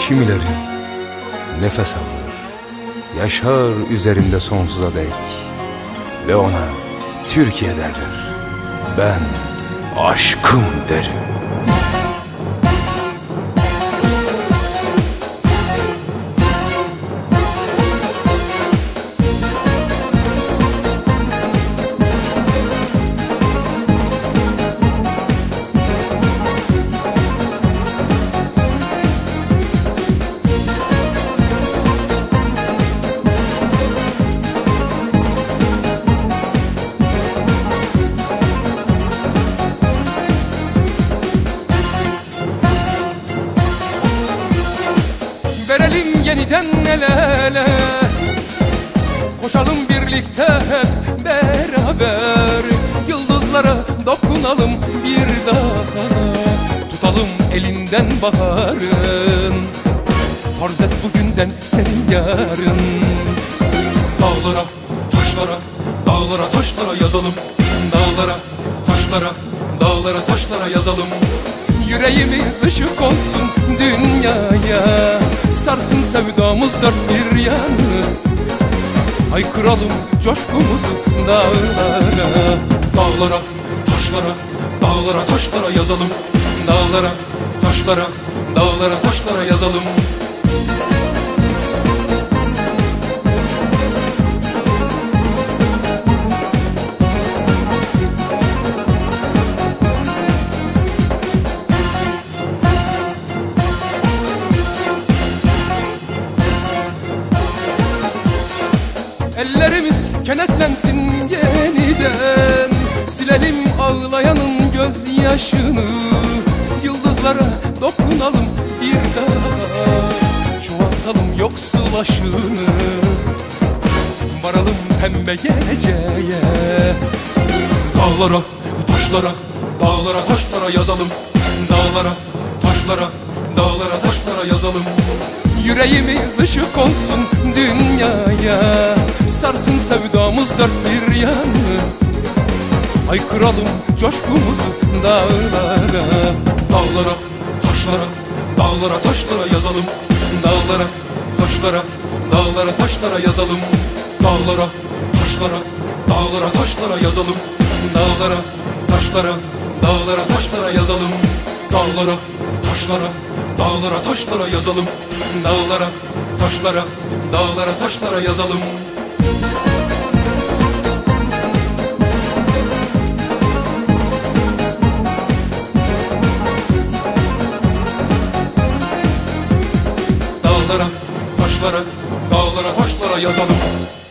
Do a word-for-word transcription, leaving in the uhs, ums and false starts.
kimileri nefes alır, yaşar üzerinde sonsuza dek ve ona Türkiye derler. Ben aşkım derim. Verelim yeniden el ele, koşalım birlikte hep beraber, yıldızlara dokunalım bir daha, tutalım elinden baharın, farz et bugünden senin yarın. Dağlara, taşlara, dağlara, taşlara yazalım. Dağlara, taşlara, dağlara, taşlara yazalım. Yüreğimiz ışık olsun dünyaya, sarsın sevdamız dört bir yanı. Haykıralım coşkumuzu dağlara. Dağlara, taşlara, dağlara, taşlara yazalım. Dağlara, taşlara, dağlara, taşlara yazalım. Ellerimiz kenetlensin yeniden, silelim ağlayanın gözyaşını, yıldızlara dokunalım bir daha, çoğaltalım yoksul aşını, varalım pembe geleceğe. Dağlara, taşlara, dağlara, taşlara yazalım. Dağlara, taşlara, dağlara, taşlara yazalım. Yüreğimiz ışık olsun dünyaya, sarsın sevdamız dört bir yanı. Haykıralım coşkumuzu dağlara. Dağlara, taşlara, dağlara, taşlara yazalım. Dağlara, taşlara, dağlara, taşlara yazalım. Dağlara, taşlara, dağlara, taşlara yazalım. Dağlara, taşlara, dağlara, taşlara yazalım. Dağlara, taşlara, dağlara, taşlara yazalım. Dağlara, taşlara, dağlara, taşlara yazalım. Dağlara, taşlara, dağlara, taşlara yazalım.